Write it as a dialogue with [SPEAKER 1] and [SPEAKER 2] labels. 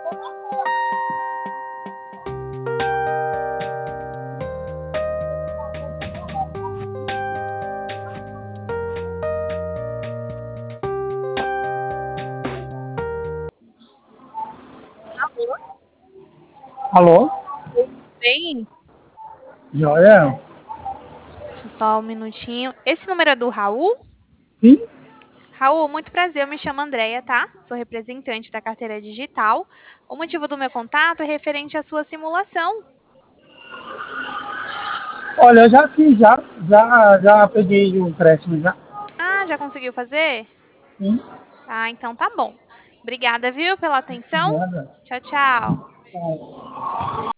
[SPEAKER 1] Alô?
[SPEAKER 2] Bem,
[SPEAKER 1] Joia?
[SPEAKER 2] deixa só um minutinho. Esse número é do Raul?
[SPEAKER 1] Sim?
[SPEAKER 2] Raul, muito prazer, eu me chamo Andréia, tá? Sou representante da carteira digital. O motivo do meu contato é referente à sua simulação.
[SPEAKER 1] Olha, eu já fiz, já peguei o empréstimo já.
[SPEAKER 2] Ah, já conseguiu fazer?
[SPEAKER 1] Sim,
[SPEAKER 2] Ah, então tá bom. Obrigada, viu, pela atenção.
[SPEAKER 1] nada.
[SPEAKER 2] Tchau, tchau.
[SPEAKER 1] Tá.